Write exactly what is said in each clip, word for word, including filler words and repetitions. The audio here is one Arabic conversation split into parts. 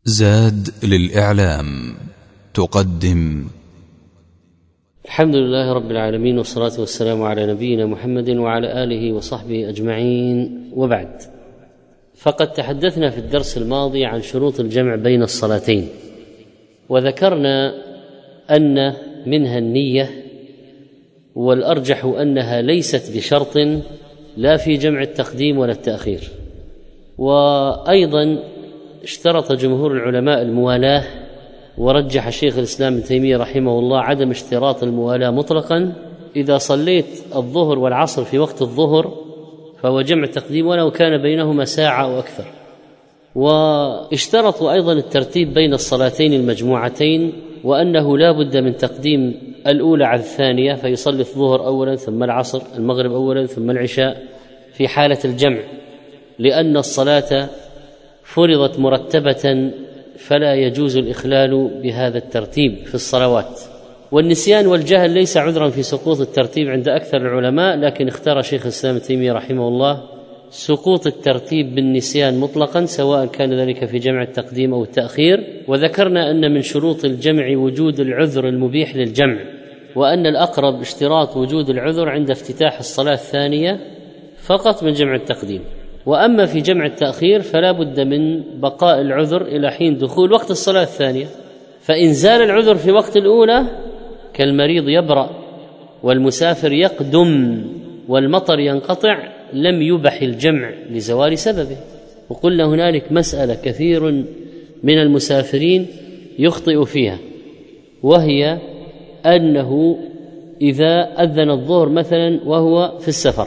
زاد للإعلام تقدم. الحمد لله رب العالمين، والصلاة والسلام على نبينا محمد وعلى آله وصحبه أجمعين، وبعد. فقد تحدثنا في الدرس الماضي عن شروط الجمع بين الصلاتين، وذكرنا أن منها النية، والأرجح أنها ليست بشرط لا في جمع التقديم ولا التأخير. وأيضا اشترط جمهور العلماء الموالاة، ورجح شيخ الإسلام ابن تيمية رحمه الله عدم اشتراط الموالاة مطلقا. إذا صليت الظهر والعصر في وقت الظهر فهو جمع تقديم ولو كان بينهما ساعة أو أكثر. واشترطوا أيضا الترتيب بين الصلاتين المجموعتين، وأنه لا بد من تقديم الأولى على الثانية، فيصلي الظهر أولا ثم العصر، المغرب أولا ثم العشاء في حالة الجمع، لأن الصلاة فرضت مرتبة فلا يجوز الإخلال بهذا الترتيب في الصلوات. والنسيان والجهل ليس عذرا في سقوط الترتيب عند أكثر العلماء، لكن اختار شيخ الإسلام ابن تيمية رحمه الله سقوط الترتيب بالنسيان مطلقا، سواء كان ذلك في جمع التقديم أو التأخير. وذكرنا أن من شروط الجمع وجود العذر المبيح للجمع، وأن الأقرب اشتراط وجود العذر عند افتتاح الصلاة الثانية فقط من جمع التقديم. وأما في جمع التأخير فلا بد من بقاء العذر إلى حين دخول وقت الصلاة الثانية. فإن زال العذر في وقت الأولى كالمريض يبرأ والمسافر يقدم والمطر ينقطع لم يبح الجمع لزوال سببه. وقلنا هنالك مسألة كثير من المسافرين يخطئ فيها، وهي أنه إذا أذن الظهر مثلا وهو في السفر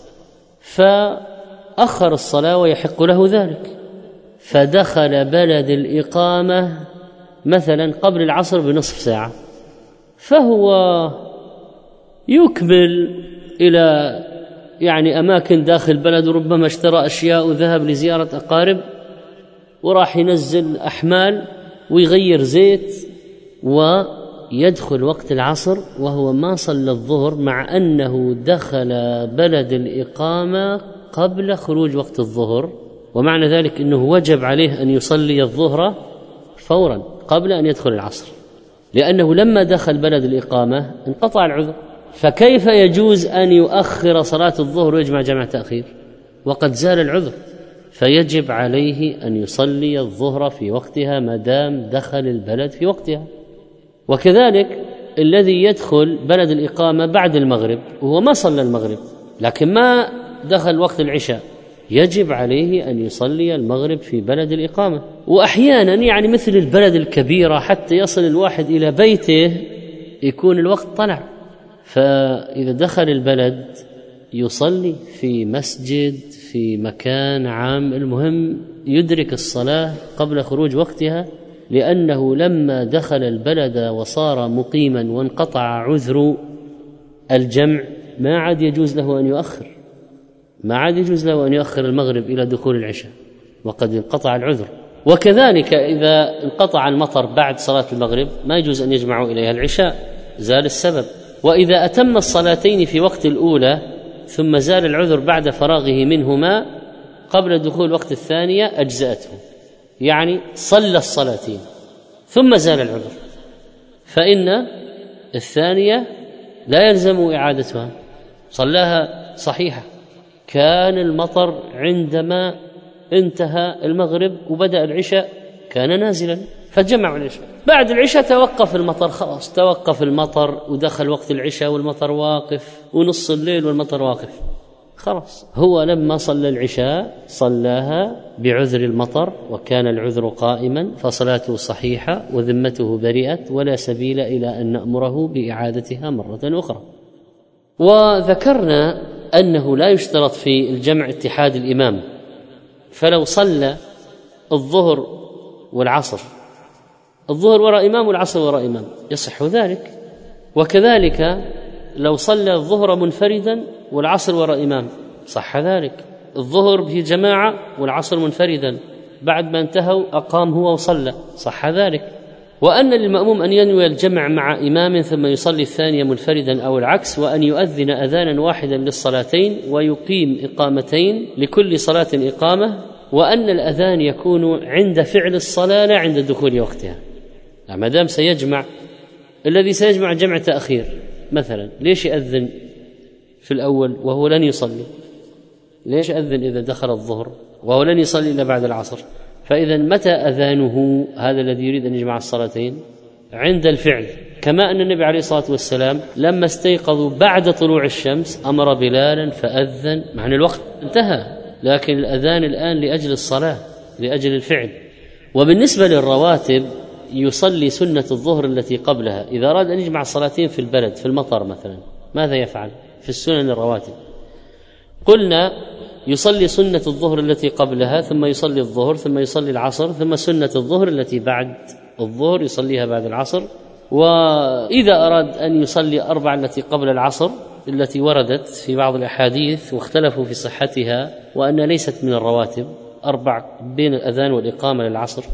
فأخر الصلاة ويحق له ذلك، فدخل بلد الإقامة مثلا قبل العصر بنصف ساعة، فهو يكمل إلى يعني أماكن داخل البلد، وربما اشترى أشياء وذهب لزيارة أقارب وراح ينزل أحمال ويغير زيت، ويدخل وقت العصر وهو ما صلى الظهر، مع أنه دخل بلد الإقامة قبل خروج وقت الظهر. ومعنى ذلك أنه وجب عليه أن يصلي الظهر فورا قبل أن يدخل العصر، لأنه لما دخل بلد الإقامة انقطع العذر. فكيف يجوز أن يؤخر صلاة الظهر ويجمع جمع تأخير وقد زال العذر؟ فيجب عليه أن يصلي الظهر في وقتها ما دام دخل البلد في وقتها. وكذلك الذي يدخل بلد الإقامة بعد المغرب وهو ما صلى المغرب لكن ما دخل وقت العشاء، يجب عليه أن يصلي المغرب في بلد الإقامة. وأحيانا يعني مثل البلد الكبيرة حتى يصل الواحد إلى بيته يكون الوقت طلع، فإذا دخل البلد يصلي في مسجد في مكان عام، المهم يدرك الصلاة قبل خروج وقتها، لأنه لما دخل البلد وصار مقيما وانقطع عذر الجمع ما عاد يجوز له أن يؤخر ما عاد يجوز له أن يؤخر المغرب إلى دخول العشاء وقد انقطع العذر. وكذلك إذا انقطع المطر بعد صلاة المغرب ما يجوز أن يجمعوا إليها العشاء، زال السبب. وإذا أتم الصلاتين في وقت الأولى ثم زال العذر بعد فراغه منهما قبل دخول وقت الثانية أجزأته، يعني صلى الصلاتين ثم زال العذر، فإن الثانية لا يلزم إعادتها، صلاها صحيحة. كان المطر عندما انتهى المغرب وبدأ العشاء كان نازلا فجمعوا العشاء، بعد العشاء توقف المطر، خلاص توقف المطر ودخل وقت العشاء والمطر واقف، ونص الليل والمطر واقف، خلاص هو لما صلى العشاء صلاها بعذر المطر وكان العذر قائما فصلاته صحيحة وذمته برئت، ولا سبيل إلى أن نأمره بإعادتها مرة أخرى. وذكرنا أنه لا يشترط في الجمع اتحاد الإمام، فلو صلى الظهر والعصر، الظهر وراء إمام والعصر وراء إمام يصح ذلك. وكذلك لو صلى الظهر منفردا والعصر وراء إمام صح ذلك. الظهر في جماعة والعصر منفردا، بعد ما انتهوا أقام هو وصلى صح ذلك. وأن للمأموم أن ينوي الجمع مع إمام ثم يصلي الثانية منفردا أو العكس، وأن يؤذن أذانا واحدا للصلاتين ويقيم إقامتين لكل صلاة إقامة، وأن الأذان يكون عند فعل الصلاة لا عند دخول وقتها. ما دام سيجمع، الذي سيجمع جمع تأخير مثلا، ليش يأذن في الأول وهو لن يصلي؟ ليش أذن إذا دخل الظهر وهو لن يصلي إلا بعد العصر؟ فإذا متى أذانه هذا الذي يريد أن يجمع الصلاتين؟ عند الفعل. كما أن النبي عليه الصلاة والسلام لما استيقظوا بعد طلوع الشمس أمر بلالا فأذن، مع أن الوقت انتهى، لكن الأذان الآن لأجل الصلاة، لأجل الفعل. وبالنسبة للرواتب يصلي سنة الظهر التي قبلها. إذا أراد أن يجمع الصلاتين في البلد في المطر مثلا ماذا يفعل في السنن الرواتب؟ قلنا يصلي سنة الظهر التي قبلها، ثم يصلي الظهر، ثم يصلي العصر، ثم سنة الظهر التي بعد الظهر يصليها بعد العصر. وإذا أراد أن يصلي أربع التي قبل العصر التي وردت في بعض الأحاديث واختلفوا في صحتها وأن ليست من الرواتب، أربع بين الأذان والإقامة للعصر،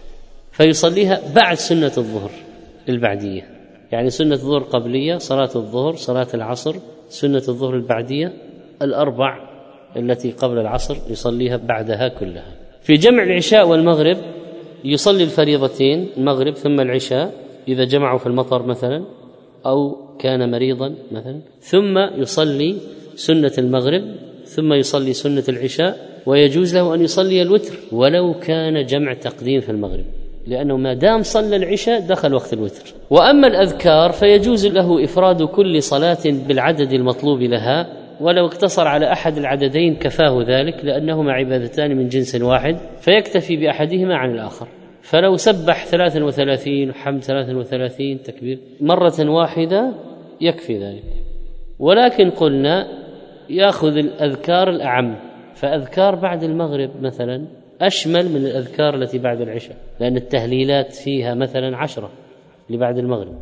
فيصليها بعد سنة الظهر البعدية. يعني سنة الظهر قبلية، صلاة الظهر، صلاة العصر، سنة الظهر البعدية، الأربع التي قبل العصر يصليها بعدها كلها. في جمع العشاء والمغرب يصلي الفريضتين، المغرب ثم العشاء إذا جمعوا في المطر مثلا أو كان مريضا مثلا، ثم يصلي سنة المغرب، ثم يصلي سنة العشاء، ويجوز له أن يصلي الوتر ولو كان جمع تقديم في المغرب، لأنه ما دام صلى العشاء دخل وقت الوتر. وأما الأذكار فيجوز له إفراد كل صلاة بالعدد المطلوب لها، ولو اقتصر على أحد العددين كفاه ذلك، لأنهما عبادتان من جنس واحد فيكتفي بأحدهما عن الآخر. فلو سبح ثلاثا وثلاثين وحمد ثلاثا وثلاثين تكبير مرة واحدة يكفي ذلك. ولكن قلنا يأخذ الأذكار الأعم، فأذكار بعد المغرب مثلا أشمل من الأذكار التي بعد العشاء، لأن التهليلات فيها مثلا عشرة لبعد المغرب،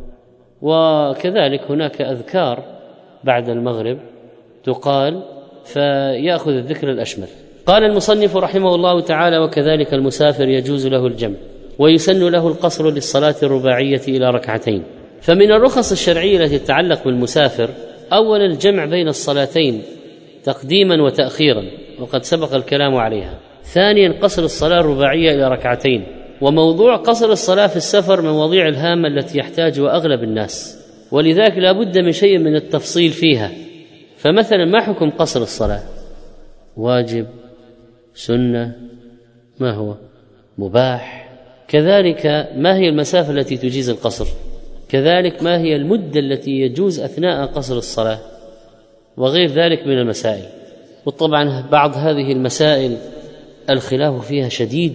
وكذلك هناك أذكار بعد المغرب تقال، فيأخذ الذكر الأشمل. قال المصنف رحمه الله تعالى: وكذلك المسافر يجوز له الجمع، ويسن له القصر للصلاة الرباعية إلى ركعتين. فمن الرخص الشرعية التي تتعلق بالمسافر أولا الجمع بين الصلاتين تقديما وتأخيرا، وقد سبق الكلام عليها. ثانيا قصر الصلاة الرباعية إلى ركعتين. وموضوع قصر الصلاة في السفر من مواضيع الهامة التي يحتاجها أغلب الناس، ولذلك لا بد من شيء من التفصيل فيها. فمثلا ما حكم قصر الصلاة؟ واجب، سنة، ما هو مباح؟ كذلك ما هي المسافة التي تجيز القصر؟ كذلك ما هي المدة التي يجوز أثناء قصر الصلاة؟ وغير ذلك من المسائل. وطبعا بعض هذه المسائل الخلاف فيها شديد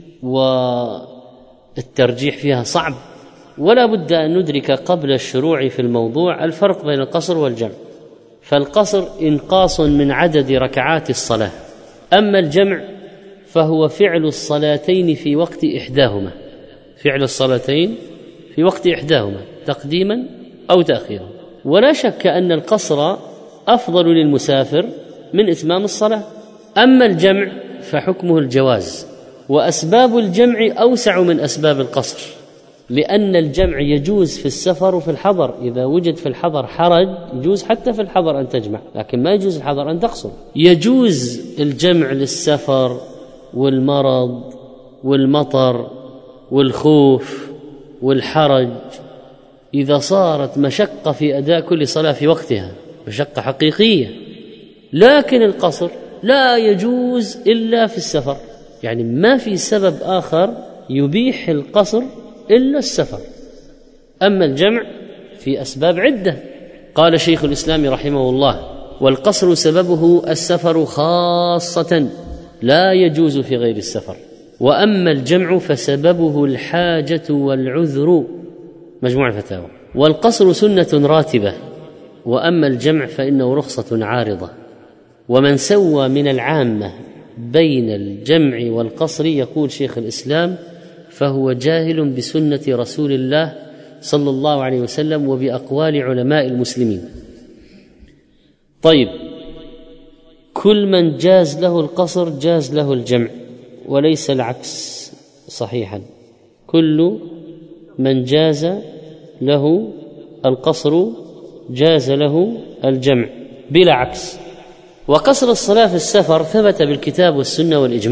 والترجيح فيها صعب، ولا بد أن ندرك قبل الشروع في الموضوع الفرق بين القصر والجمع. فالقصر إنقاص من عدد ركعات الصلاة، أما الجمع فهو فعل الصلاتين في وقت إحداهما، فعل الصلاتين في وقت إحداهما تقديما أو تأخيرا. ولا شك أن القصر أفضل للمسافر من إتمام الصلاة. أما الجمع فحكمه الجواز، وأسباب الجمع أوسع من أسباب القصر، لأن الجمع يجوز في السفر وفي الحضر. إذا وجد في الحضر حرج يجوز حتى في الحضر أن تجمع، لكن ما يجوز الحضر أن تقصر. يجوز الجمع للسفر والمرض والمطر والخوف والحرج إذا صارت مشقة في أداء كل صلاة في وقتها، مشقة حقيقية. لكن القصر لا يجوز إلا في السفر، يعني ما في سبب آخر يبيح القصر إلا السفر. أما الجمع في أسباب عدة. قال شيخ الإسلام رحمه الله: والقصر سببه السفر خاصة، لا يجوز في غير السفر. وأما الجمع فسببه الحاجة والعذر. مجموع الفتاوى. والقصر سنة راتبة، وأما الجمع فإنه رخصة عارضة. ومن سوى من العامة بين الجمع والقصر، يقول شيخ الإسلام، فهو جاهل بسنة رسول الله صلى الله عليه وسلم وبأقوال علماء المسلمين. طيب، كل من جاز له القصر جاز له الجمع، وليس العكس صحيحا. كل من جاز له القصر جاز له الجمع بلا عكس. وقصر الصلاة في السفر ثبت بالكتاب والسنة والإجماع،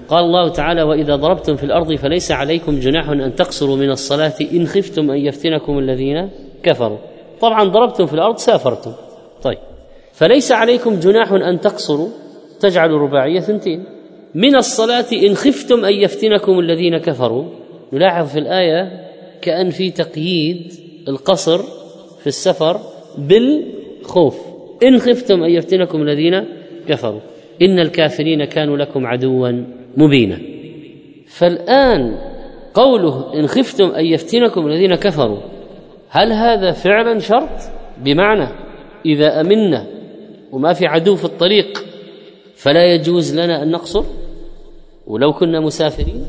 قال الله تعالى: وإذا ضربتم في الأرض فليس عليكم جناح أن تقصروا من الصلاة إن خفتم أن يفتنكم الذين كفروا. طبعا ضربتم في الأرض سافرتم. طيب، فليس عليكم جناح أن تقصروا تجعل رباعية ثنتين من الصلاة إن خفتم أن يفتنكم الذين كفروا. نلاحظ في الآية كأن في تقييد القصر في السفر بالخوف، إن خفتم أن يفتنكم الذين كفروا إن الكافرين كانوا لكم عدوا مبينا. فالآن قوله إن خفتم أن يفتنكم الذين كفروا، هل هذا فعلا شرط؟ بمعنى إذا أمنا وما في عدو في الطريق فلا يجوز لنا أن نقصر ولو كنا مسافرين؟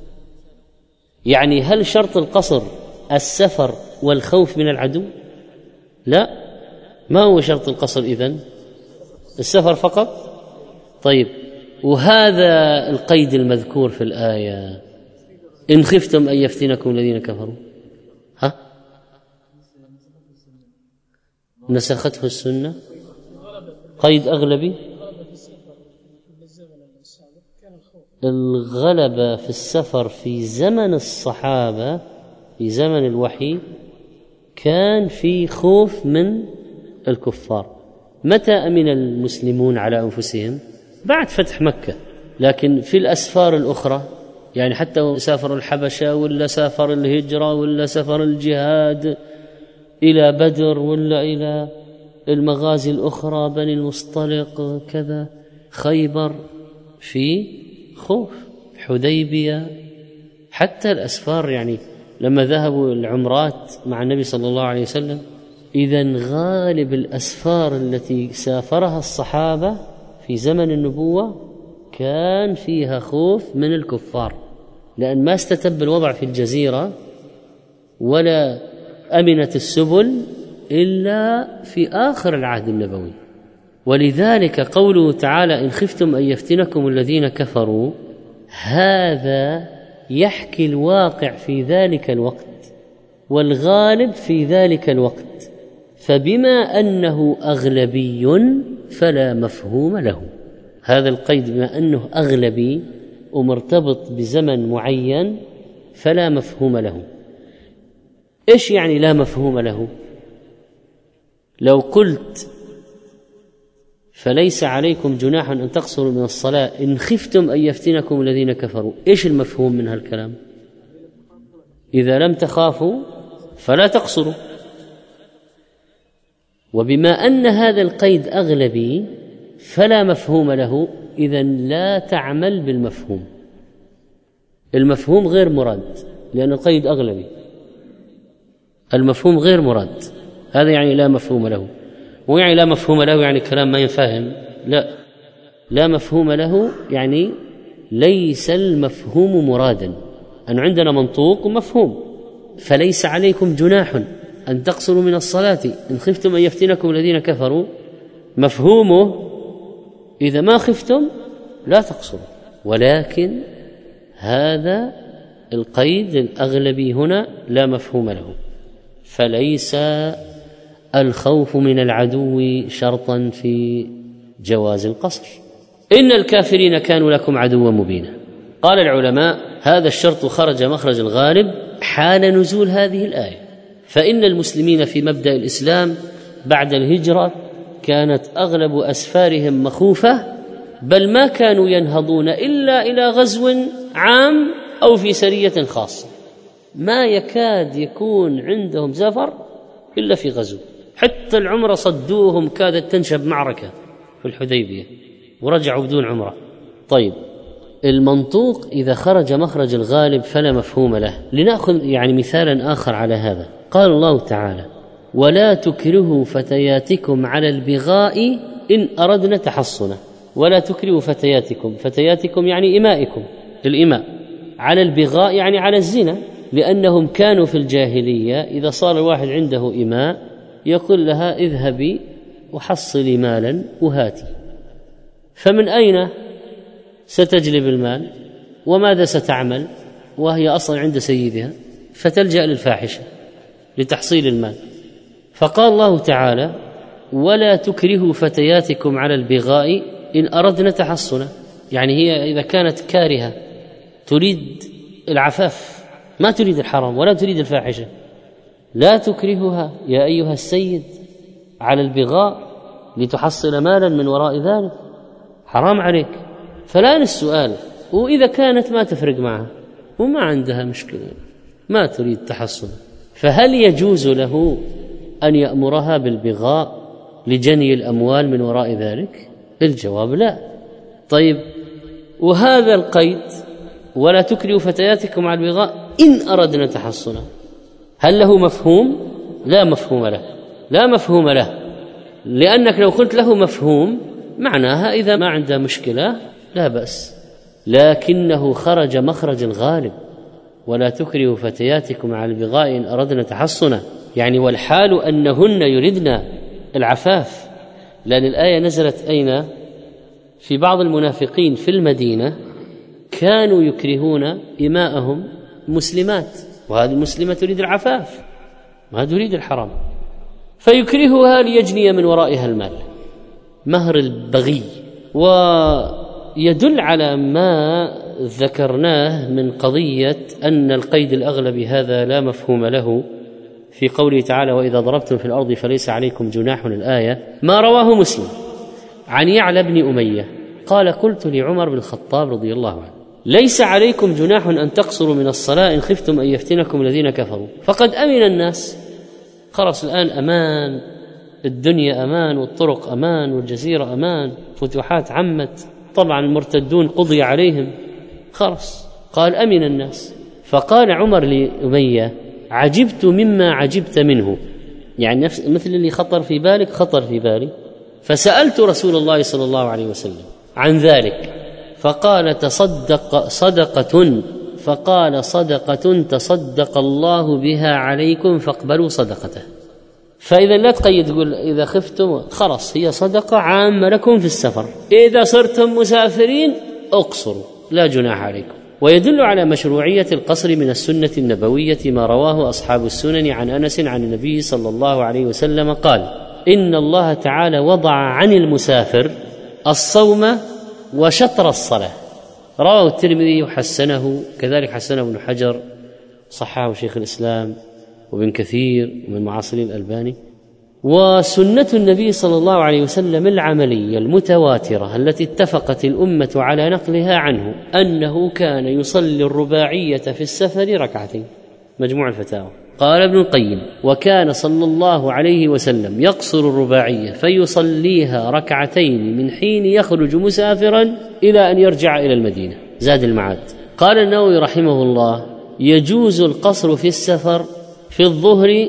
يعني هل شرط القصر السفر والخوف من العدو؟ لا، ما هو شرط القصر إذن؟ السفر فقط. طيب، وهذا القيد المذكور في الآية إن خفتم أن يفتنكم الذين كفروا، ها نسخته السنة؟ قيد أغلبي. الغلبة في السفر في زمن الصحابة في زمن الوحي كان في خوف من الكفار. متى أمن المسلمون على أنفسهم؟ بعد فتح مكة. لكن في الأسفار الأخرى، يعني حتى سافر الحبشة ولا سافر الهجرة ولا سافر الجهاد إلى بدر ولا إلى المغازي الأخرى بني المصطلق كذا خيبر، في خوف. حديبية، حتى الأسفار، يعني لما ذهبوا العمرات مع النبي صلى الله عليه وسلم، إذن غالب الأسفار التي سافرها الصحابة في زمن النبوة كان فيها خوف من الكفار، لأن ما استتب الوضع في الجزيرة ولا أمنت السبل إلا في آخر العهد النبوي. ولذلك قوله تعالى إن خفتم أن يفتنكم الذين كفروا، هذا يحكي الواقع في ذلك الوقت والغالب في ذلك الوقت، فبما أنه أغلبي فلا مفهوم له. هذا القيد بما أنه أغلبي ومرتبط بزمن معين فلا مفهوم له. إيش يعني لا مفهوم له؟ لو قلت فليس عليكم جناح أن تقصروا من الصلاة إن خفتم أن يفتنكم الذين كفروا، إيش المفهوم من هالكلام؟ إذا لم تخافوا فلا تقصروا. وبما أن هذا القيد أغلبي فلا مفهوم له، إذن لا تعمل بالمفهوم. المفهوم غير مراد لأن القيد أغلبي، المفهوم غير مراد. هذا يعني لا مفهوم له. ويعني لا مفهوم له يعني كلام ما ينفهم، لا، لا مفهوم له يعني ليس المفهوم مرادا، أن عندنا منطوق ومفهوم. فليس عليكم جناح أن تقصروا من الصلاة إن خفتم أن يفتنكم الذين كفروا، مفهومه إذا ما خفتم لا تقصروا. ولكن هذا القيد الأغلبي هنا لا مفهوم له، فليس الخوف من العدو شرطا في جواز القصر. إن الكافرين كانوا لكم عدوا مبينا. قال العلماء هذا الشرط خرج مخرج الغالب حال نزول هذه الآية، فإن المسلمين في مبدأ الإسلام بعد الهجرة كانت أغلب أسفارهم مخوفة، بل ما كانوا ينهضون إلا إلى غزو عام أو في سرية خاصة، ما يكاد يكون عندهم زفر إلا في غزو. حتى العمرة صدوهم، كادت تنشب معركة في الحديبية ورجعوا بدون عمرة. طيب، المنطوق إذا خرج مخرج الغالب فلا مفهوم له. لنأخذ يعني مثالا آخر على هذا. قال الله تعالى ولا تكرهوا فتياتكم على البغاء إن أردنا تحصنا. ولا تكرهوا فتياتكم، فتياتكم يعني إمائكم، الإماء، على البغاء يعني على الزنا، لأنهم كانوا في الجاهلية إذا صار الواحد عنده إماء يقول لها اذهبي وحصلي مالا وهاتي. فمن أين ستجلب المال وماذا ستعمل وهي أصلا عند سيدها؟ فتلجأ للفاحشة لتحصيل المال. فقال الله تعالى ولا تكرهوا فتياتكم على البغاء إن أردنا تحصنا. يعني هي إذا كانت كارهة تريد العفاف ما تريد الحرام ولا تريد الفاحشة لا تكرهها يا أيها السيد على البغاء لتحصل مالا من وراء ذلك، حرام عليك. فالآن السؤال، وإذا كانت ما تفرق معها وما عندها مشكلة ما تريد تحصن، فهل يجوز له أن يأمرها بالبغاء لجني الأموال من وراء ذلك؟ الجواب لا. طيب، وهذا القيد ولا تكرهوا فتياتكم على البغاء إن أردنا تحصنا، هل له مفهوم؟ لا مفهوم له، لا مفهوم له، لأنك لو قلت له مفهوم معناها إذا ما عندها مشكلة لا بأس، لكنه خرج مخرج الغالب ولا تكرهوا فتياتكم على البغاء إن أردنا تحصنا، يعني والحال أنهن يردن العفاف، لأن الآية نزلت أين؟ في بعض المنافقين في المدينة كانوا يكرهون إماءهم مسلمات، وهذه المسلمة تريد العفاف ما تريد الحرام، فيكرهها ليجني من ورائها المال، مهر البغي. ويدل على ما ذكرناه من قضية أن القيد الأغلب هذا لا مفهوم له في قوله تعالى وإذا ضربتم في الأرض فليس عليكم جناح الآية، ما رواه مسلم عن يعلى بن أمية قال قلت لعمر بن الخطاب رضي الله عنه ليس عليكم جناح أن تقصروا من الصلاة إن خفتم أن يفتنكم الذين كفروا، فقد أمن الناس، خلص الآن أمان، الدنيا أمان والطرق أمان والجزيرة أمان، فتوحات عمت، طبعا المرتدون قضي عليهم، خلص قال أمن الناس. فقال عمر لأمية عجبت مما عجبت منه، يعني نفس مثل اللي خطر في بالك خطر في بالي، فسألت رسول الله صلى الله عليه وسلم عن ذلك فقال تصدق صدقة، فقال صدقة تصدق الله بها عليكم فاقبلوا صدقته. فإذا لا تقيد تقول إذا خفتم، خلاص هي صدقة عامة لكم في السفر، إذا صرتم مسافرين اقصروا لا جناح عليكم. ويدل على مشروعية القصر من السنة النبوية ما رواه أصحاب السنن عن أنس عن النبي صلى الله عليه وسلم قال إن الله تعالى وضع عن المسافر الصوم وشطر الصلاة، رواه الترمذي وحسنه، كذلك حسنه ابن حجر، صححه شيخ الإسلام وابن كثير ومن معاصري الألباني. وسنة النبي صلى الله عليه وسلم العملية المتواترة التي اتفقت الأمة على نقلها عنه أنه كان يصلي الرباعية في السفر ركعتين، مجموع الفتاوى. قال ابن القيم وكان صلى الله عليه وسلم يقصر الرباعية فيصليها ركعتين من حين يخرج مسافرا إلى أن يرجع إلى المدينة، زاد المعاد. قال النووي رحمه الله يجوز القصر في السفر في الظهر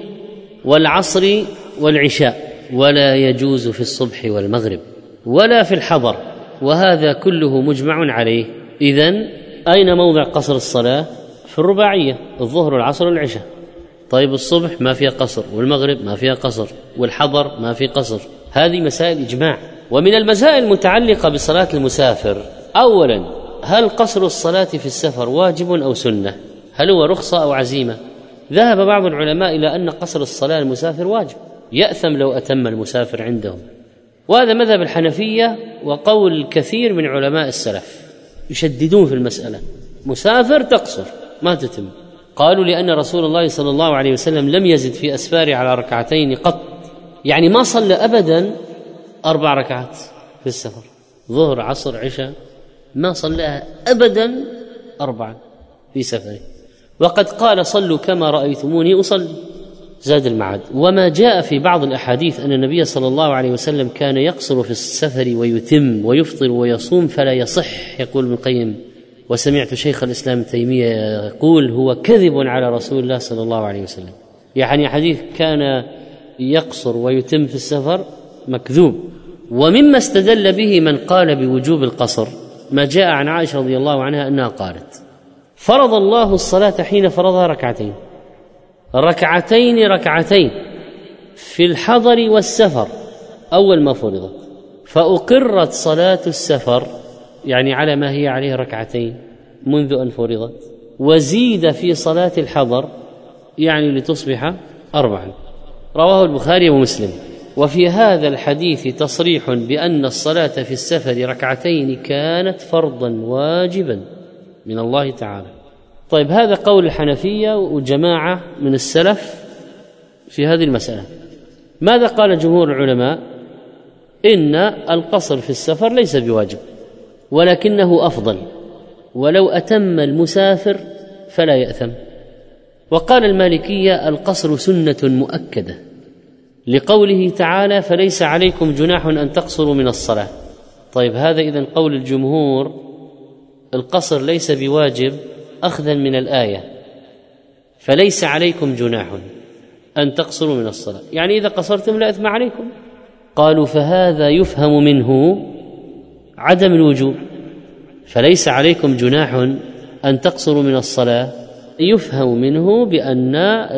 والعصر والعشاء، ولا يجوز في الصبح والمغرب ولا في الحضر، وهذا كله مجمع عليه. إذن أين موضع قصر الصلاة؟ في الرباعية، الظهر والعصر والعشاء. طيب الصبح ما فيها قصر، والمغرب ما فيها قصر، والحضر ما في قصر، هذه مسائل إجماع. ومن المسائل المتعلقة بصلاة المسافر أولا هل قصر الصلاة في السفر واجب أو سنة؟ هل هو رخصة أو عزيمة؟ ذهب بعض العلماء إلى أن قصر الصلاة المسافر واجب، يأثم لو أتم المسافر عندهم، وهذا مذهب الحنفية وقول كثير من علماء السلف، يشددون في المسألة، مسافر تقصر ما تتم. قالوا لأن رسول الله صلى الله عليه وسلم لم يزد في أسفاره على ركعتين قط، يعني ما صلى أبدا أربع ركعات في السفر، ظهر عصر عشاء، ما صلىها أبدا أربعا في سفره، وقد قال صلوا كما رأيتموني أصلي، زاد المعاد. وما جاء في بعض الأحاديث أن النبي صلى الله عليه وسلم كان يقصر في السفر ويتم ويفطر ويصوم فلا يصح، يقول ابن القيم وسمعت شيخ الإسلام ابن تيمية يقول هو كذب على رسول الله صلى الله عليه وسلم، يعني حديث كان يقصر ويتم في السفر مكذوب. ومما استدل به من قال بوجوب القصر ما جاء عن عائشة رضي الله عنها أنها قالت فرض الله الصلاة حين فرضها ركعتين ركعتين ركعتين في الحضر والسفر أول ما فرضت، فأقرت صلاة السفر يعني على ما هي عليه ركعتين منذ أن فرضت، وزيد في صلاة الحضر يعني لتصبح أربعا، رواه البخاري ومسلم. وفي هذا الحديث تصريح بأن الصلاة في السفر ركعتين كانت فرضا واجبا من الله تعالى. طيب، هذا قول الحنفية وجماعة من السلف في هذه المسألة. ماذا قال جمهور العلماء؟ إن القصر في السفر ليس بواجب ولكنه أفضل، ولو أتم المسافر فلا يأثم. وقال المالكية القصر سنة مؤكدة لقوله تعالى فليس عليكم جناح أن تقصروا من الصلاة. طيب، هذا إذن قول الجمهور القصر ليس بواجب أخذا من الآية فليس عليكم جناح أن تقصروا من الصلاة، يعني إذا قصرتم لا إثم عليكم. قالوا فهذا يفهم منه عدم الوجوب، فليس عليكم جناح أن تقصروا من الصلاة يفهم منه بأن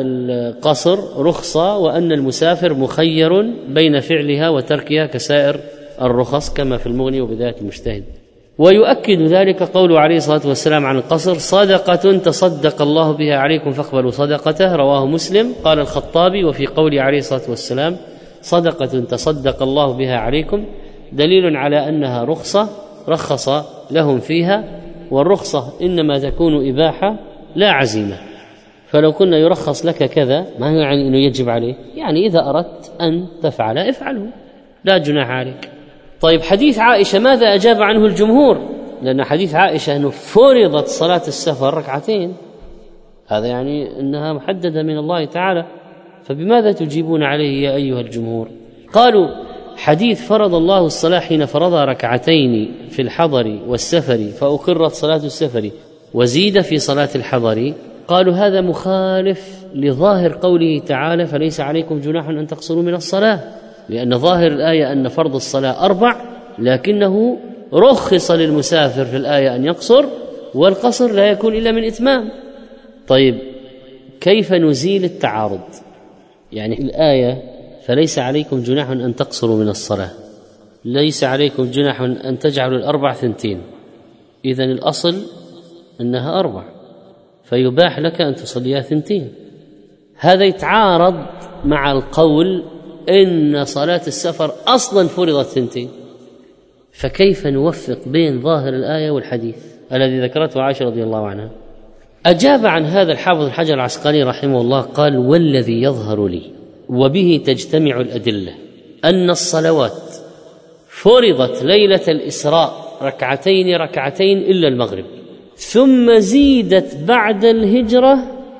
القصر رخصة وأن المسافر مخير بين فعلها وتركها كسائر الرخص كما في المغني وبداية المجتهد. ويؤكد ذلك قوله عليه الصلاة والسلام عن القصر صدقة تصدق الله بها عليكم فاقبلوا صدقته، رواه مسلم. قال الخطابي وفي قوله عليه الصلاة والسلام صدقة تصدق الله بها عليكم دليل على أنها رخصة رخص لهم فيها، والرخصة إنما تكون إباحة لا عزيمة. فلو كنا يرخص لك كذا ما يعني أنه يجب عليه، يعني إذا أردت أن تفعل افعله لا جناح عليك. طيب، حديث عائشة ماذا أجاب عنه الجمهور؟ لأن حديث عائشة أنه فرضت صلاة السفر ركعتين، هذا يعني أنها محددة من الله تعالى، فبماذا تجيبون عليه يا أيها الجمهور؟ قالوا حديث فرض الله الصلاة حين فرضها ركعتين في الحضر والسفر فأقرت صلاة السفر وزيد في صلاة الحضر، قالوا هذا مخالف لظاهر قوله تعالى فليس عليكم جناح أن تقصروا من الصلاة، لأن ظاهر الآية أن فرض الصلاة أربع، لكنه رخص للمسافر في الآية أن يقصر، والقصر لا يكون إلا من إتمام. طيب، كيف نزيل التعارض؟ يعني الآية فليس عليكم جناح أن تقصروا من الصلاة، ليس عليكم جناح أن تجعلوا الأربع ثنتين، إذن الأصل أنها أربع، فيباح لك أن تصليها ثنتين. هذا يتعارض مع القول إن صلاة السفر أصلا فرضت ثنتين، فكيف نوفق بين ظاهر الآية والحديث الذي ذكرته عائشة رضي الله عنها؟ أجاب عن هذا الحافظ الحجر العسقلاني رحمه الله قال والذي يظهر لي وبه تجتمع الأدلة أن الصلوات فرضت ليلة الإسراء ركعتين ركعتين إلا المغرب، ثم زيدت بعد الهجرة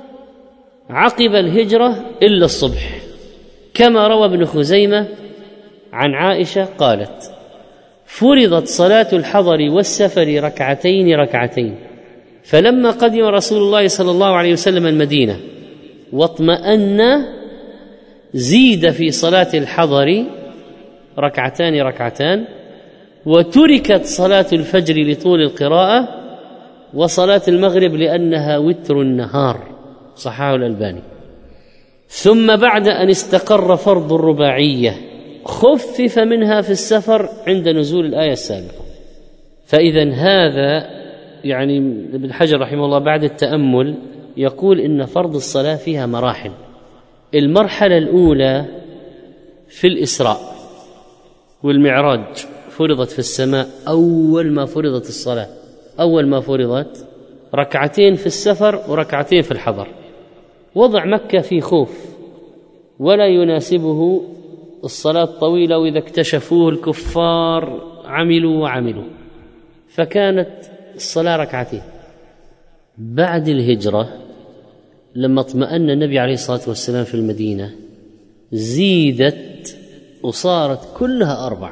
عقب الهجرة إلا الصبح، كما روى ابن خزيمة عن عائشة قالت فرضت صلاة الحضر والسفر ركعتين ركعتين، فلما قدم رسول الله صلى الله عليه وسلم المدينة واطمأن زيد في صلاة الحضر ركعتان ركعتان، وتركت صلاة الفجر لطول القراءة، وصلاة المغرب لأنها وتر النهار، صححه الألباني. ثم بعد أن استقر فرض الرباعية خفف منها في السفر عند نزول الآية السابقة. فإذا هذا يعني ابن حجر رحمه الله بعد التأمل يقول إن فرض الصلاة فيها مراحل. المرحلة الأولى في الإسراء والمعراج فرضت في السماء، أول ما فرضت الصلاة أول ما فرضت ركعتين في السفر وركعتين في الحضر. وضع مكة في خوف ولا يناسبه الصلاة الطويلة، وإذا اكتشفوه الكفار عملوا وعملوا، فكانت الصلاة ركعتين. بعد الهجرة لما اطمأن النبي عليه الصلاة والسلام في المدينة زيدت وصارت كلها أربع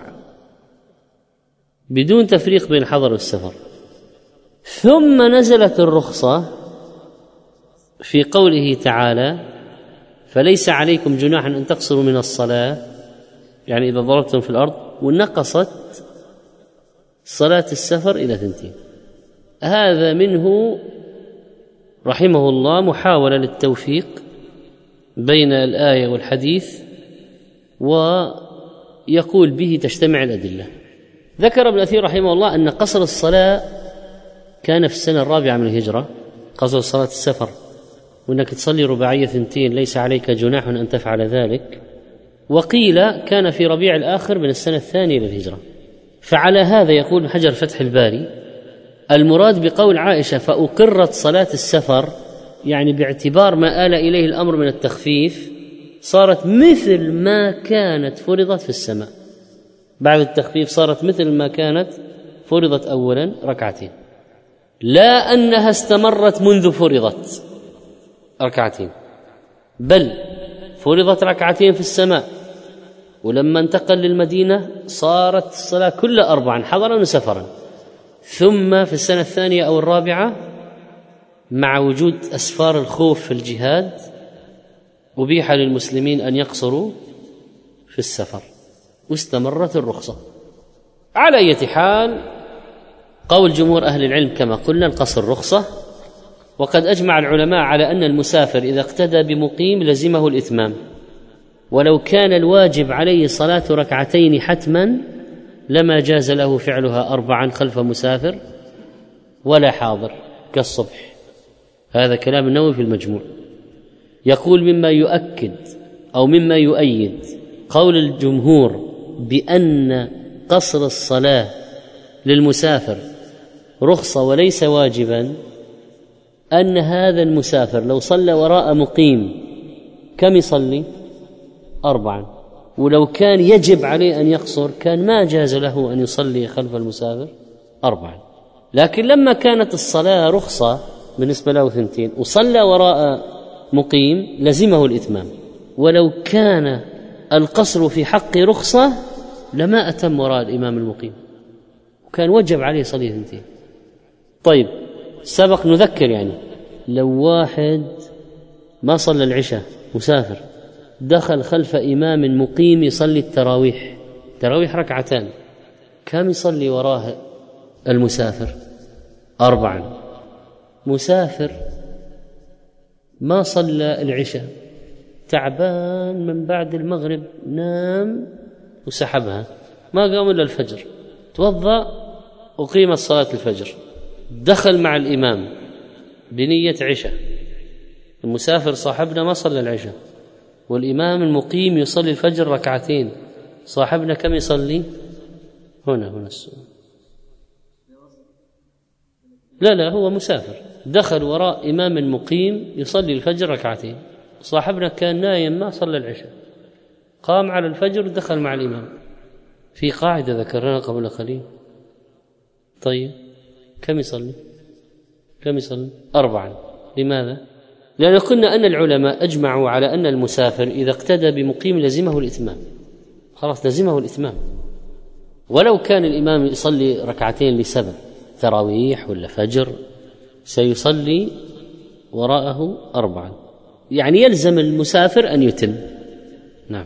بدون تفريق بين الحضر والسفر. ثم نزلت الرخصة في قوله تعالى فليس عليكم جناح أن تقصروا من الصلاة، يعني إذا ضربتم في الأرض، ونقصت صلاة السفر إلى ثنتين. هذا منه رحمه الله محاولة للتوفيق بين الآية والحديث، ويقول به تجتمع الأدلة. ذكر ابن أثير رحمه الله أن قصر الصلاة كان في السنة الرابعة من الهجرة، قصر صلاة السفر، وأنك تصلي رباعية ثنتين ليس عليك جناح أن تفعل ذلك، وقيل كان في ربيع الآخر من السنة الثانية للهجرة. فعلى هذا يقول حجر فتح الباري: المراد بقول عائشة فأقرت صلاة السفر، يعني باعتبار ما آل إليه الأمر من التخفيف صارت مثل ما كانت فرضت في السماء، بعد التخفيف صارت مثل ما كانت فرضت أولا ركعتين، لا أنها استمرت منذ فرضت ركعتين، بل فرضت ركعتين في السماء، ولما انتقل للمدينة صارت الصلاة كل أربعا حضرا وسفرا، ثم في السنة الثانية أو الرابعة مع وجود أسفار الخوف في الجهاد أبيح للمسلمين أن يقصروا في السفر واستمرت الرخصة. على أي حال قول جمهور أهل العلم كما قلنا القصر رخصة، وقد أجمع العلماء على أن المسافر إذا اقتدى بمقيم لزمه الإتمام، ولو كان الواجب عليه صلاة ركعتين حتما لما جاز له فعلها أربعا خلف مسافر ولا حاضر كالصبح. هذا كلام النووي في المجموع. يقول مما يؤكد أو مما يؤيد قول الجمهور بأن قصر الصلاة للمسافر رخصة وليس واجبا، أن هذا المسافر لو صلى وراء مقيم كم يصلي؟ أربعا، ولو كان يجب عليه أن يقصر كان ما جاز له أن يصلي خلف المسافر أربعا. لكن لما كانت الصلاة رخصة بالنسبة له ثنتين وصلى وراء مقيم لزمه الإتمام، ولو كان القصر في حق رخصة لما أتم وراء الإمام المقيم وكان وجب عليه صلي ثنتين. طيب سبق نذكر يعني لو واحد ما صلى العشاء مسافر دخل خلف إمام مقيم يصلي التراويح، تراويح ركعتان، كم يصلي وراه المسافر؟ أربعا. مسافر ما صلى العشاء، تعبان من بعد المغرب، نام وسحبها، ما قام إلا الفجر، توضأ وقيمت صلاة الفجر، دخل مع الإمام بنية عشاء. المسافر صاحبنا ما صلى العشاء والإمام المقيم يصلي الفجر ركعتين، صاحبنا كم يصلي؟ هنا هنا السؤال. لا لا هو مسافر دخل وراء إمام مقيم يصلي الفجر ركعتين، صاحبنا كان نايم ما صلى العشاء، قام على الفجر ودخل مع الإمام. في قاعدة ذكرناها قبل قليل. طيب كم يصلي؟ كم يصلي؟ أربعا. لماذا؟ لأن قلنا أن العلماء أجمعوا على أن المسافر إذا اقتدى بمقيم لزمه الإتمام، خلاص لزمه الإتمام، ولو كان الإمام يصلي ركعتين لسبب تراويح ولا فجر سيصلي وراءه أربعا، يعني يلزم المسافر أن يتم. نعم.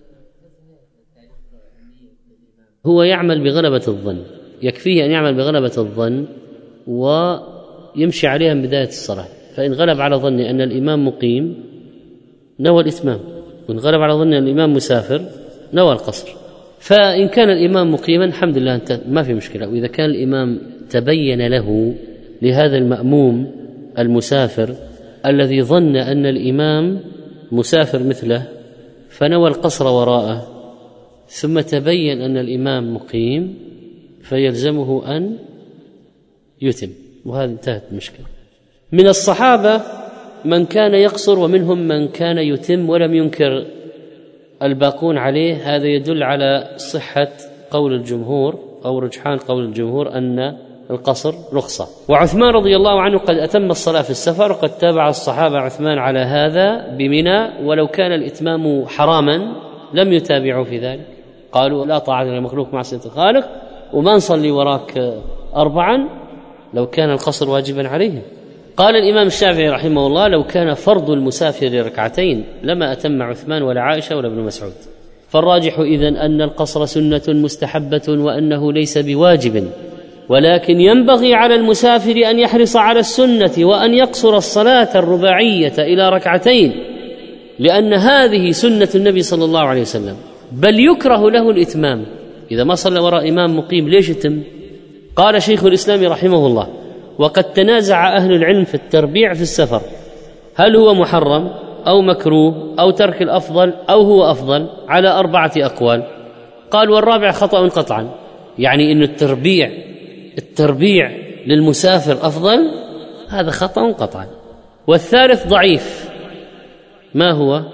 هو يعمل بغلبة الظن، يكفيه أن يعمل بغلبة الظن ويمشي عليها من بداية الصلاة، فإن غلب على ظني أن الإمام مقيم نوى الإتمام، وإن غلب على ظني أن الإمام مسافر نوى القصر. فإن كان الإمام مقيما الحمد لله انت ما في مشكلة، وإذا كان الإمام تبين له لهذا المأموم المسافر الذي ظن أن الإمام مسافر مثله فنوى القصر وراءه ثم تبين أن الإمام مقيم فيلزمه أن يتم، وهذا انتهت المشكلة. من الصحابة من كان يقصر ومنهم من كان يتم ولم ينكر الباقون عليه. هذا يدل على صحة قول الجمهور أو رجحان قول الجمهور أن القصر رخصة. وعثمان رضي الله عنه قد أتم الصلاة في السفر، وقد تابع الصحابة عثمان على هذا بمنى، ولو كان الإتمام حراما لم يتابعوا في ذلك، قالوا لا طاعة للمخلوق معصية الخالق، وما نصلي وراك أربعا لو كان القصر واجبا عليهم. قال الإمام الشافعي رحمه الله لو كان فرض المسافر ركعتين لما أتم عثمان ولا عائشة ولا ابن مسعود. فالراجح إذن أن القصر سنة مستحبة وأنه ليس بواجب، ولكن ينبغي على المسافر أن يحرص على السنة وأن يقصر الصلاة الرباعية إلى ركعتين، لأن هذه سنة النبي صلى الله عليه وسلم، بل يكره له الإتمام إذا ما صلى وراء إمام مقيم. ليش يتم؟ قال شيخ الإسلام رحمه الله وقد تنازع أهل العلم في التربيع في السفر، هل هو محرم أو مكروه أو ترك الأفضل أو هو أفضل على أربعة أقوال. قال والرابع خطأ قطعا، يعني إن التربيع التربيع للمسافر أفضل، هذا خطأ قطعا. والثالث ضعيف، ما هو؟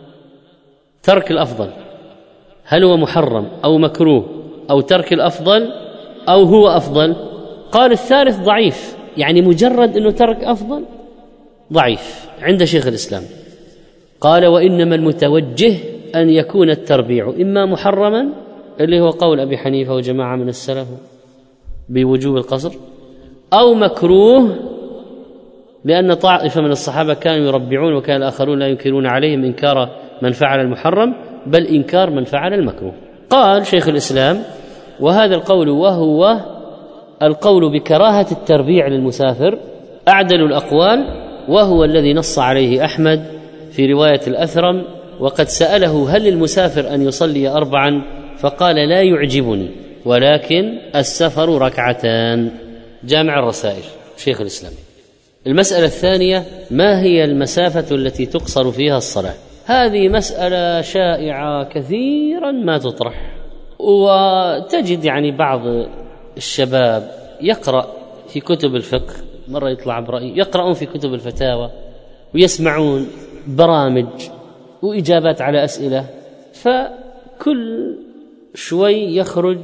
ترك الأفضل، هل هو محرم أو مكروه أو ترك الأفضل أو هو أفضل؟ قال الثالث ضعيف، يعني مجرد أنه ترك أفضل ضعيف عند شيخ الإسلام. قال وإنما المتوجه أن يكون التربيع إما محرما، اللي هو قول أبي حنيفة وجماعة من السلف بوجوب القصر، أو مكروه لأن طائفة من الصحابة كانوا يربعون وكان الآخرون لا ينكرون عليهم إنكار من فعل المحرم بل إنكار من فعل المكروه. قال شيخ الإسلام وهذا القول وهو القول بكراهة التربيع للمسافر أعدل الأقوال، وهو الذي نص عليه أحمد في رواية الأثرم، وقد سأله هل للمسافر أن يصلي أربعا فقال لا يعجبني ولكن السفر ركعتان. جامع الرسائل شيخ الإسلام. المسألة الثانية ما هي المسافة التي تقصر فيها الصلاة؟ هذه مسألة شائعة كثيرا ما تطرح، وتجد يعني بعض الشباب يقرأ في كتب الفقه، مرة يطلع برأي، يقرؤون في كتب الفتاوى ويسمعون برامج وإجابات على أسئلة، فكل شوي يخرج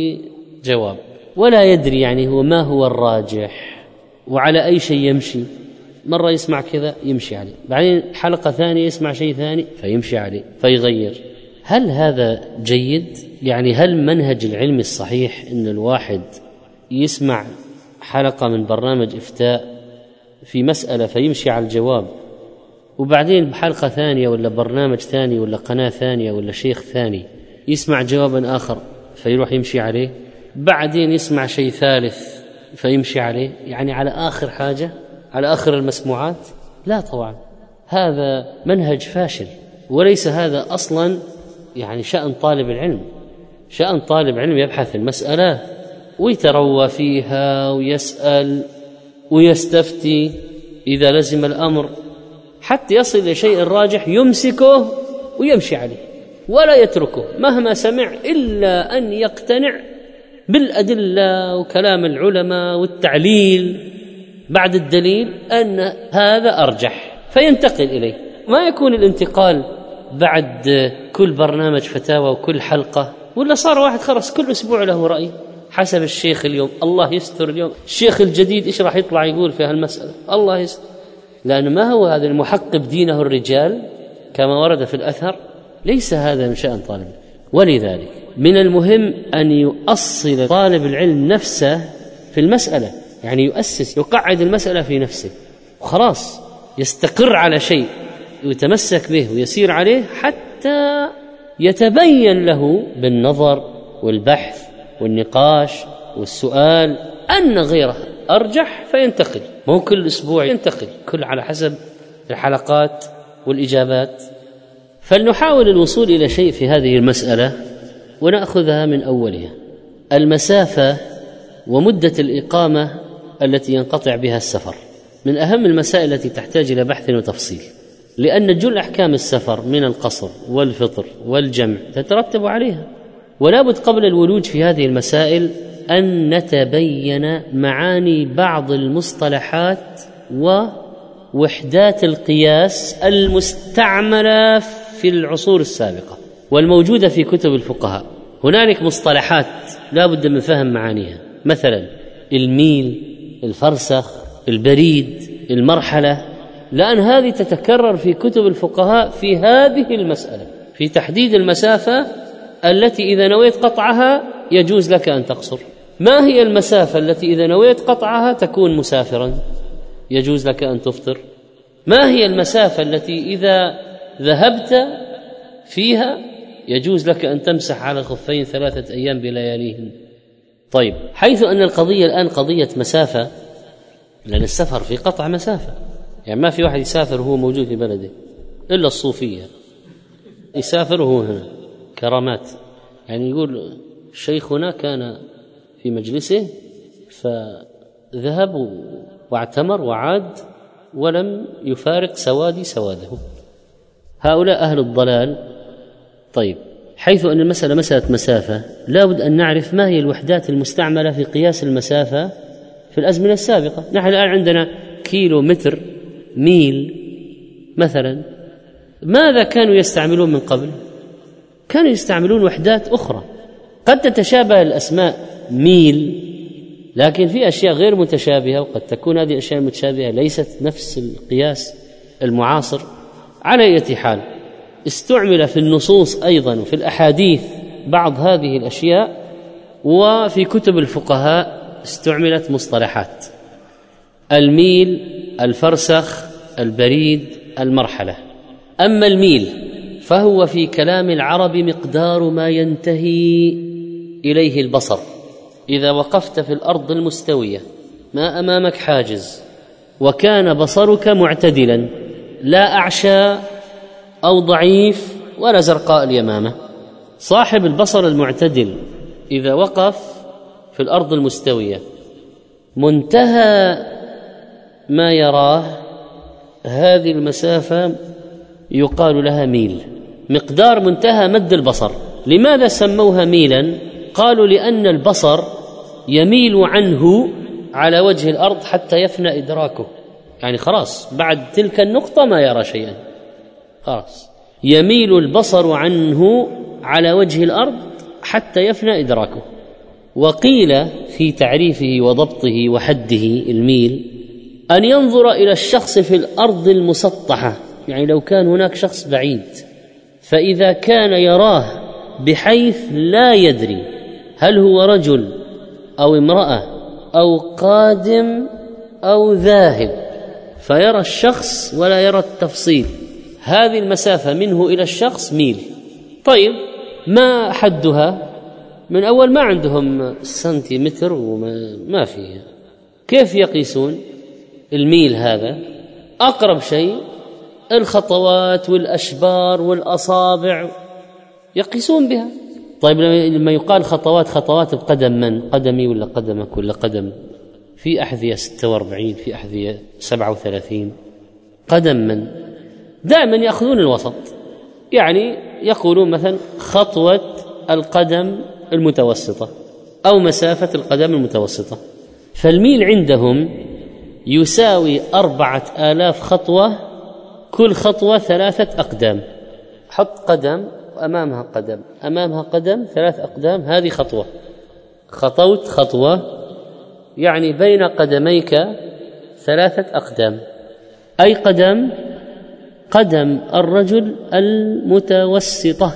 بجواب ولا يدري يعني هو ما هو الراجح وعلى أي شيء يمشي. مرة يسمع كذا يمشي عليه، بعدين حلقة ثانية يسمع شيء ثاني فيمشي عليه فيغير. هل هذا جيد؟ يعني هل منهج العلم الصحيح أن الواحد يسمع حلقة من برنامج إفتاء في مسألة فيمشي على الجواب، وبعدين بحلقة ثانية ولا برنامج ثاني ولا قناة ثانية ولا شيخ ثاني يسمع جوابا آخر فيروح يمشي عليه، بعدين يسمع شيء ثالث فيمشي عليه، يعني على آخر حاجة، على آخر المسموعات؟ لا طبعا، هذا منهج فاشل، وليس هذا أصلا يعني شأن طالب العلم. شأن طالب علم يبحث المسألة ويتروى فيها ويسأل ويستفتي إذا لزم الأمر حتى يصل إلى شيء راجح يمسكه ويمشي عليه ولا يتركه مهما سمع، إلا أن يقتنع بالأدلة وكلام العلماء والتعليل بعد الدليل أن هذا أرجح فينتقل إليه. ما يكون الانتقال بعد كل برنامج فتاوى وكل حلقة، ولا صار واحد خلص كل أسبوع له رأي حسب الشيخ اليوم، الله يستر اليوم الشيخ الجديد إيش راح يطلع يقول في هالمسألة، الله يستر. لأن ما هو هذا المحقب دينه الرجال كما ورد في الأثر؟ ليس هذا من شأن طالب. ولذلك من المهم أن يؤصل طالب العلم نفسه في المسألة، يعني يؤسس يقعد المسألة في نفسه وخلاص يستقر على شيء ويتمسك به ويسير عليه حتى يتبين له بالنظر والبحث والنقاش والسؤال أن غيره أرجح فينتقل، مو كل أسبوع ينتقل، كل على حسب الحلقات والإجابات. فلنحاول الوصول إلى شيء في هذه المسألة ونأخذها من أولها. المسافة ومدة الإقامة التي ينقطع بها السفر من أهم المسائل التي تحتاج إلى بحث وتفصيل، لأن جل أحكام السفر من القصر والفطر والجمع تترتب عليها، ولا بد قبل الولوج في هذه المسائل أن نتبين معاني بعض المصطلحات ووحدات القياس المستعملة في العصور السابقة والموجودة في كتب الفقهاء. هنالك مصطلحات لا بد من فهم معانيها، مثلا الميل، الفرسخ، البريد، المرحلة، لأن هذه تتكرر في كتب الفقهاء في هذه المسألة، في تحديد المسافة التي إذا نويت قطعها يجوز لك أن تقصر. ما هي المسافة التي إذا نويت قطعها تكون مسافرا يجوز لك أن تفطر؟ ما هي المسافة التي إذا ذهبت فيها يجوز لك أن تمسح على الخفين ثلاثة أيام بلياليهن؟ طيب، حيث أن القضية الآن قضية مسافة، لأن السفر في قطع مسافة، يعني ما في واحد يسافر وهو موجود في بلده إلا الصوفية، يسافر وهو هنا كرامات، يعني يقول شيخنا كان في مجلسه فذهب واعتمر وعاد ولم يفارق سوادي سواده، هؤلاء أهل الضلال. طيب، حيث أن المسألة مسألة مسافة، لا بد أن نعرف ما هي الوحدات المستعملة في قياس المسافة في الأزمنة السابقة. نحن الآن عندنا كيلو متر، ميل مثلا. ماذا كانوا يستعملون من قبل؟ كانوا يستعملون وحدات أخرى، قد تتشابه الأسماء ميل، لكن في أشياء غير متشابهة، وقد تكون هذه الأشياء المتشابهة ليست نفس القياس المعاصر. على أي حال، استعمل في النصوص أيضا وفي الأحاديث بعض هذه الأشياء، وفي كتب الفقهاء استعملت مصطلحات: الميل، الفرسخ، البريد، المرحلة. أما الميل فهو في كلام العرب مقدار ما ينتهي إليه البصر. إذا وقفت في الأرض المستوية، ما أمامك حاجز، وكان بصرك معتدلا، لا أعشى أو ضعيف ولا زرقاء اليمامة، صاحب البصر المعتدل إذا وقف في الأرض المستوية منتهى ما يراه، هذه المسافة يقال لها ميل، مقدار منتهى مد البصر. لماذا سموها ميلا؟ قالوا لأن البصر يميل عنه على وجه الأرض حتى يفنى إدراكه، يعني خلاص بعد تلك النقطة ما يرى شيئا، خلاص يميل البصر عنه على وجه الأرض حتى يفنى إدراكه. وقيل في تعريفه وضبطه وحده الميل أن ينظر إلى الشخص في الأرض المسطحة، يعني لو كان هناك شخص بعيد، فإذا كان يراه بحيث لا يدري هل هو رجل أو امرأة أو قادم أو ذاهب، فيرى الشخص ولا يرى التفصيل، هذه المسافة منه إلى الشخص ميل. طيب، ما حدها؟ من أول ما عندهم سنتيمتر وما ما فيه، كيف يقيسون الميل هذا؟ أقرب شيء الخطوات والأشبار والأصابع يقيسون بها. طيب، لما يقال خطوات، خطوات بقدم من؟ قدمي ولا قدمك ولا قدم؟ في أحذية ستة وأربعين، في أحذية سبعة وثلاثين، قدم من؟ دائما يأخذون الوسط، يعني يقولون مثلا خطوة القدم المتوسطة أو مسافة القدم المتوسطة. فالميل عندهم يساوي أربعة آلاف خطوة، كل خطوة ثلاثة أقدام. حط قدم وأمامها قدم، أمامها قدم، ثلاث أقدام، هذه خطوة. خطوت خطوة يعني بين قدميك ثلاثة أقدام. أي قدم؟ قدم الرجل المتوسطة.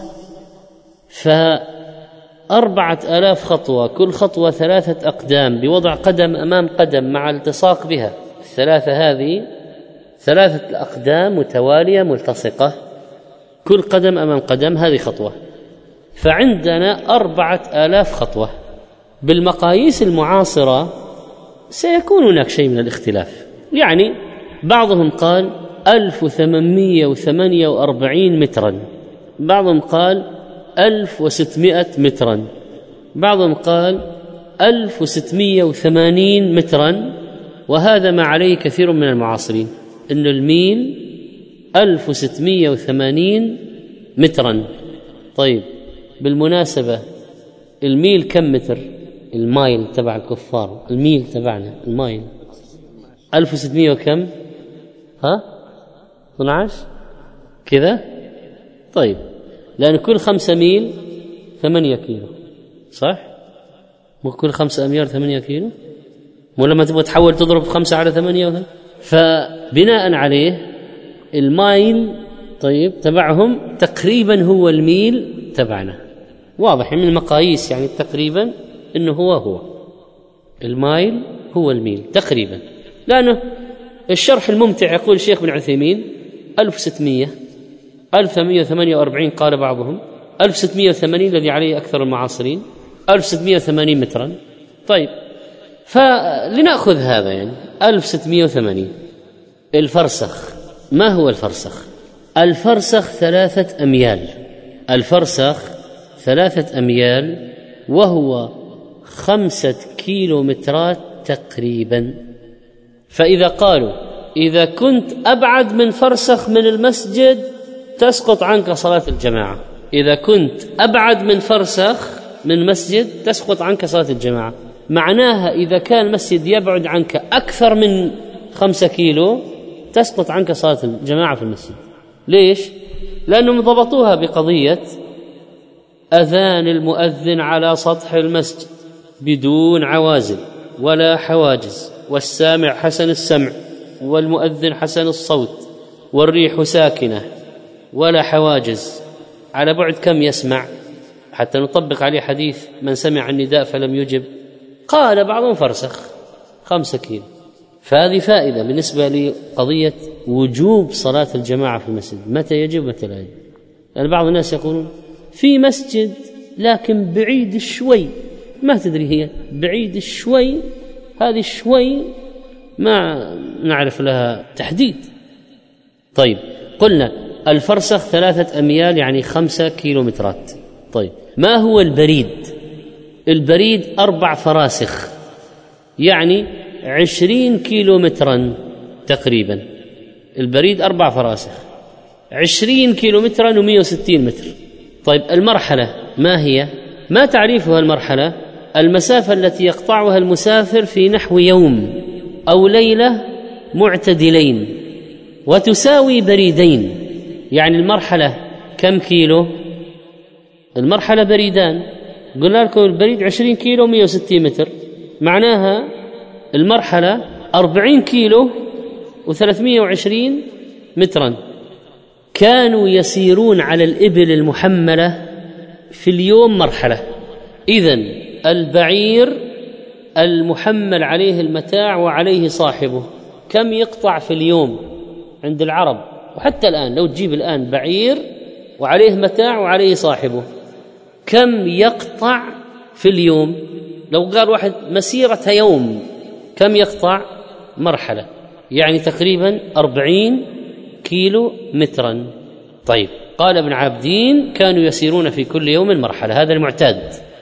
فأربعة آلاف خطوة، كل خطوة ثلاثة أقدام، بوضع قدم أمام قدم مع التصاق بها، الثلاثة هذه ثلاثة أقدام متوالية ملتصقة، كل قدم أمام قدم، هذه خطوة. فعندنا أربعة آلاف خطوة. بالمقاييس المعاصرة سيكون هناك شيء من الاختلاف، يعني بعضهم قال ألف وثمانمائة وثمانية وأربعين مترا، بعضهم قال ألف وستمائة مترا، بعضهم قال ألف وستمائة وثمانين مترا. وهذا ما عليه كثير من المعاصرين، أن الميل ألف وستمائة وثمانين مترا. طيب، بالمناسبة الميل كم متر؟ المايل تبع الكفار، الميل تبعنا المايل ألف وستمائة وكم؟ ها؟ اثني عشر كذا؟ طيب، لأن كل خمسة ميل ثمانية كيلو، صح؟ مو كل خمسة أميار ثمانية كيلو؟ مو لما تبغى تحول تضرب خمسة على ثمانية وثمانية. فبناء عليه المايل طيب تبعهم تقريبا هو الميل تبعنا، واضح من المقاييس، يعني تقريبا إنه هو هو المايل هو الميل تقريبا. لأنه الشرح الممتع يقول الشيخ بن عثيمين ألف وستمائة، ألف وثمانمائة وثمانية وأربعين قال بعضهم، ألف وستمائة وثمانين الذي عليه أكثر المعاصرين، ألف وستمائة وثمانين مترا. طيب، فلنأخذ هذا يعني ألف وستمائة وثمانين. الفرسخ، ما هو الفرسخ؟ الفرسخ ثلاثة أميال، الفرسخ ثلاثة أميال، وهو خمسة كيلومترات تقريبا. فإذا قالوا إذا كنت أبعد من فرسخ من المسجد تسقط عنك صلاة الجماعة. إذا كنت أبعد من فرسخ من مسجد تسقط عنك صلاة الجماعة. معناها إذا كان المسجد يبعد عنك أكثر من خمسة كيلو تسقط عنك صلاة الجماعة في المسجد. ليش؟ لأنهم ضبطوها بقضية أذان المؤذن على سطح المسجد بدون عوازل ولا حواجز، والسامع حسن السمع والمؤذن حسن الصوت والريح ساكنة ولا حواجز. على بعد كم يسمع حتى نطبق عليه حديث من سمع النداء فلم يجب؟ قال بعضهم فرسخ خمسة كيلو. فهذه فائدة بالنسبة لقضية وجوب صلاة الجماعة في المسجد، متى يجب متى لا يجب. يعني بعض الناس يقولون في مسجد لكن بعيد شوي، ما تدري هي بعيد شوي، هذه شوي ما نعرف لها تحديد. طيب قلنا الفرسخ ثلاثة أميال يعني خمسة كيلومترات. طيب ما هو البريد؟ البريد أربع فراسخ يعني عشرين كيلومترا تقريبا. البريد أربع فراسخ عشرين كيلومترا ومئة وستين متر. طيب المرحلة ما هي؟ ما تعريفها المرحلة؟ المسافة التي يقطعها المسافر في نحو يوم أو ليلة معتدلين وتساوي بريدين. يعني المرحلة كم كيلو؟ المرحلة بريدان، قلنا لكم البريد عشرين كيلو مئة وستين متر، معناها المرحلة أربعين كيلو وثلاثمئة وعشرين مترا. كانوا يسيرون على الإبل المحملة في اليوم مرحلة. إذن البعير المحمل عليه المتاع وعليه صاحبه كم يقطع في اليوم عند العرب؟ وحتى الآن لو تجيب الآن بعير وعليه متاع وعليه صاحبه كم يقطع في اليوم؟ لو قال واحد مسيرة يوم كم يقطع؟ مرحلة يعني تقريبا أربعين كيلو مترا. طيب قال ابن عابدين كانوا يسيرون في كل يوم مرحلة، هذا المعتاد.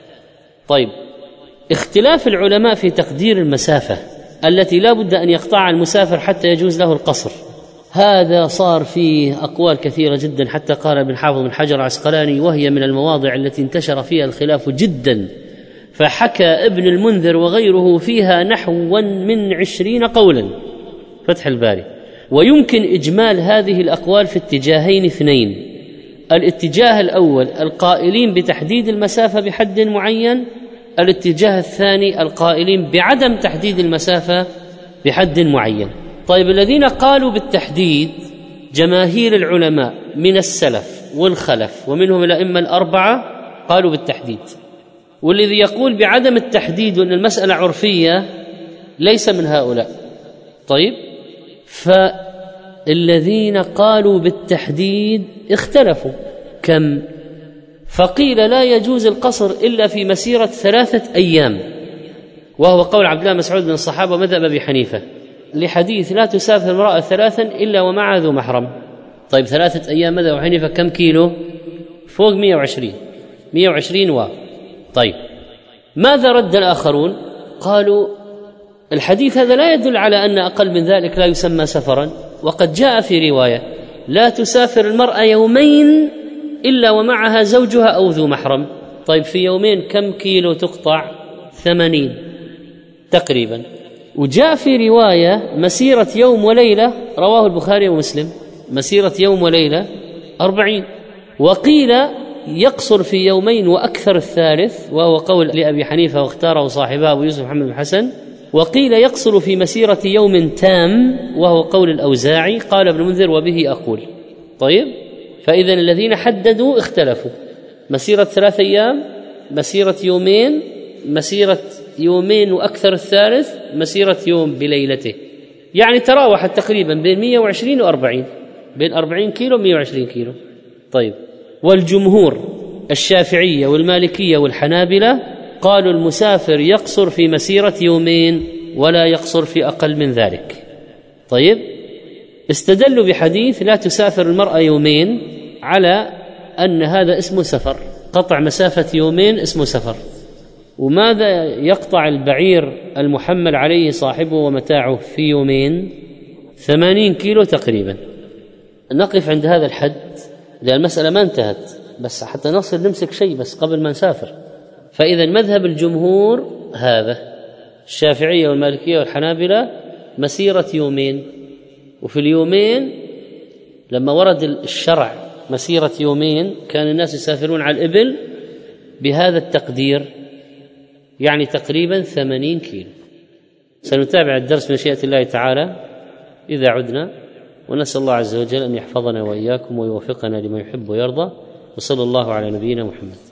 طيب اختلاف العلماء في تقدير المسافة التي لا بد أن يقطعها المسافر حتى يجوز له القصر، هذا صار فيه أقوال كثيرة جدا، حتى قال ابن حافظ بن حجر العسقلاني وهي من المواضع التي انتشر فيها الخلاف جدا، فحكى ابن المنذر وغيره فيها نحو من عشرين قولا، فتح الباري. ويمكن إجمال هذه الأقوال في اتجاهين اثنين: الاتجاه الأول القائلين بتحديد المسافة بحد معين، الاتجاه الثاني القائلين بعدم تحديد المسافة بحد معين. طيب الذين قالوا بالتحديد جماهير العلماء من السلف والخلف ومنهم الأئمة الأربعة قالوا بالتحديد، والذي يقول بعدم التحديد وأن المسألة عرفية ليس من هؤلاء. طيب فالذين قالوا بالتحديد اختلفوا كم؟ فقيل لا يجوز القصر إلا في مسيرة ثلاثة أيام، وهو قول عبد الله مسعود من الصحابة ومذهب أبي حنيفة، لحديث لا تسافر امرأة ثلاثا إلا ومعها ذو محرم. طيب ثلاثة أيام مذهب أبي حنيفة كم كيلو؟ فوق مئة وعشرين مئة وعشرين و طيب ماذا رد الآخرون؟ قالوا الحديث هذا لا يدل على أن أقل من ذلك لا يسمى سفرا، وقد جاء في رواية لا تسافر المرأة يومين إلا ومعها زوجها أو ذو محرم. طيب في يومين كم كيلو تقطع؟ ثمانين تقريبا. وجاء في رواية مسيرة يوم وليلة رواه البخاري ومسلم، مسيرة يوم وليلة أربعين. وقيل يقصر في يومين وأكثر الثالث، وهو قول لأبي حنيفة واختاره صاحبه أبو يوسف محمد بن حسن. وقيل يقصر في مسيرة يوم تام، وهو قول الأوزاعي. قال ابن منذر وبه أقول. طيب فإذا الذين حددوا اختلفوا: مسيرة ثلاثة أيام، مسيرة يومين، مسيرة يومين وأكثر الثالث، مسيرة يوم بليلته. يعني تراوحت تقريبا بين مئة وعشرين وأربعين، بين أربعين كيلو ومئة وعشرين كيلو. طيب والجمهور الشافعية والمالكية والحنابلة قالوا المسافر يقصر في مسيرة يومين ولا يقصر في أقل من ذلك. طيب استدلوا بحديث لا تسافر المرأة يومين على أن هذا اسمه سفر، قطع مسافة يومين اسمه سفر. وماذا يقطع البعير المحمل عليه صاحبه ومتاعه في يومين؟ ثمانين كيلو تقريبا. نقف عند هذا الحد لأن المسألة ما انتهت، بس حتى نصل نمسك شيء بس قبل ما نسافر. فإذا مذهب الجمهور هذا، الشافعية والمالكية والحنابلة مسيرة يومين، وفي اليومين لما ورد الشرع مسيرة يومين كان الناس يسافرون على الإبل بهذا التقدير، يعني تقريبا ثمانين كيلو. سنتابع الدرس بمشيئة الله تعالى إذا عدنا، ونسأل الله عز وجل أن يحفظنا وإياكم ويوفقنا لما يحب ويرضى، وصلى الله على نبينا محمد.